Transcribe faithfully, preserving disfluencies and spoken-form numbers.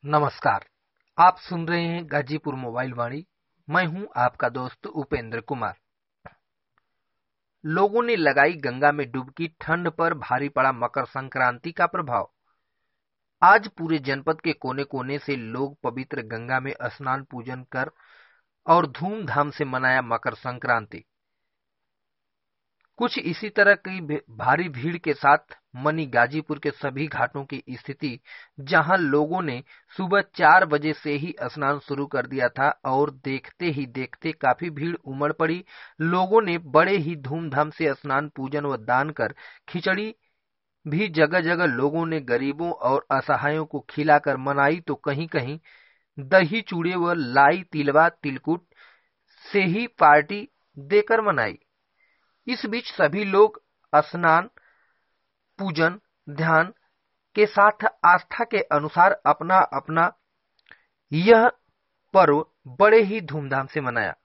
नमस्कार। आप सुन रहे हैं गाजीपुर मोबाइल वाणी। मैं हूं आपका दोस्त उपेंद्र कुमार। लोगों ने लगाई गंगा में डुबकी, ठंड पर भारी पड़ा मकर संक्रांति का प्रभाव। आज पूरे जनपद के कोने कोने से लोग पवित्र गंगा में स्नान पूजन कर और धूमधाम से मनाया मकर संक्रांति। कुछ इसी तरह की भारी भीड़ के साथ मनी गाजीपुर के सभी घाटों की स्थिति, जहां लोगों ने सुबह चार बजे से ही स्नान शुरू कर दिया था और देखते ही देखते काफी भीड़ उमड़ पड़ी। लोगों ने बड़े ही धूमधाम से स्नान पूजन व दान कर खिचड़ी भी जगह जगह लोगों ने गरीबों और असहायों को खिलाकर मनाई, तो कहीं कहीं दही चूड़े व लाई तिलवा तिलकुट से ही पार्टी देकर मनाई। इस बीच सभी लोग स्नान पूजन ध्यान के साथ आस्था के अनुसार अपना अपना यह पर्व बड़े ही धूमधाम से मनाया।